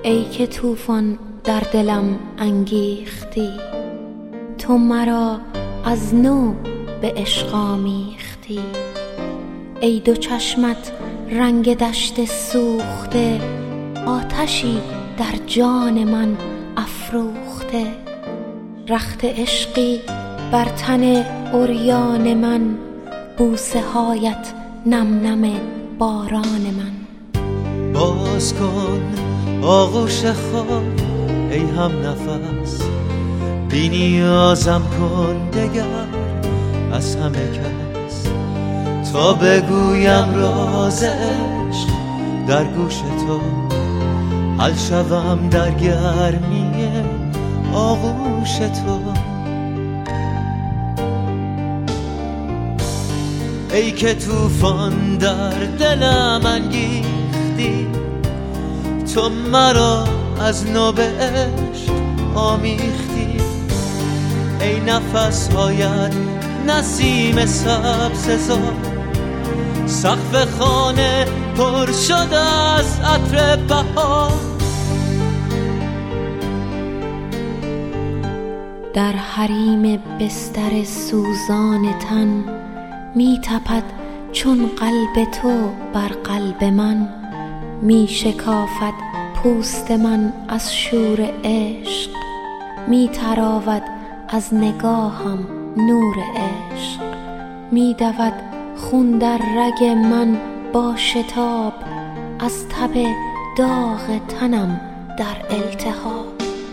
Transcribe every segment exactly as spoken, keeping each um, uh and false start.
ای که طوفان در دلم انگیختی، تو مرا از نو به عشق آمیختی. ای دو چشمت رنگ دشت سوخته، آتشی در جان من افروخته. رخت عشقی بر تن عریان من، بوسه هایت نم نم باران من. باز کن آغوش خود ای هم نفس، بی نیازم کن دگر از همه کس، تا بگویم راز عشق در گوش تو، حل شوم در گرمی آغوش تو. ای که طوفان در دلم انگیختی، تو مرا از نو به عشق آمیختی. ای نفس هایت نسیم سبززار، سقف خانه پر شد از عطر بهار. در حریم بستر سوزان تن، می تپد چون قلب تو بر قلب من. می شکافد پوست من از شور عشق، می تراود از نگاهم نور عشق. می دود خون در رگ من با شتاب، از تب داغ تنم در التهاب.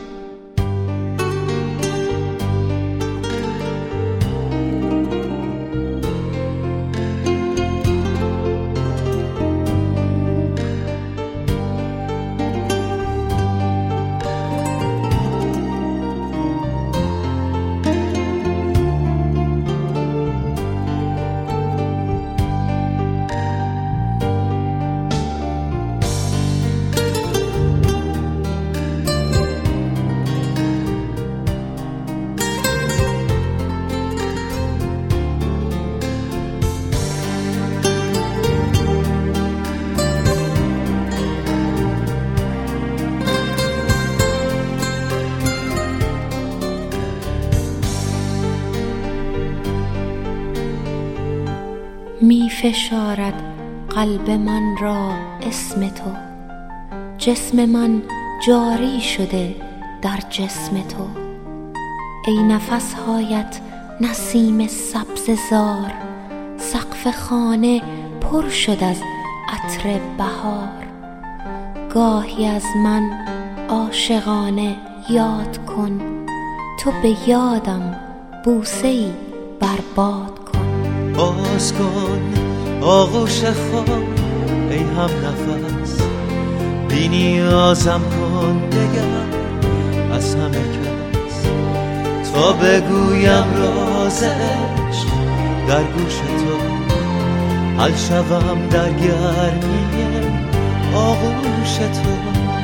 می فشارد قلب من را اسم تو، جسم من جاری شده در جسم تو. ای نفس هایت نسیم سبززار، سقف خانه پر شد از عطر بهار. گاهی از من عاشقانه یاد کن، تو به یادم بوسه‌ای برباد کن. باز کن آغوش خود ای هم نفس، بی نیازم کن دگر از همه کس، تا بگویم راز عشق در گوش تو، حل شوم در گرمی آغوش تو.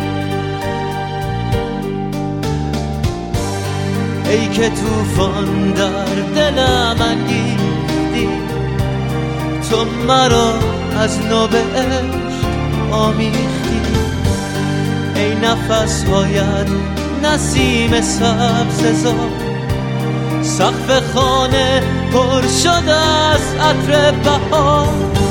ای که طوفان در دلم انگیختی، تو مرا از نو به عشق آمیختی. ای نفس هایت نسیم سبززار، سقف خانه پر شد از عطر بهار.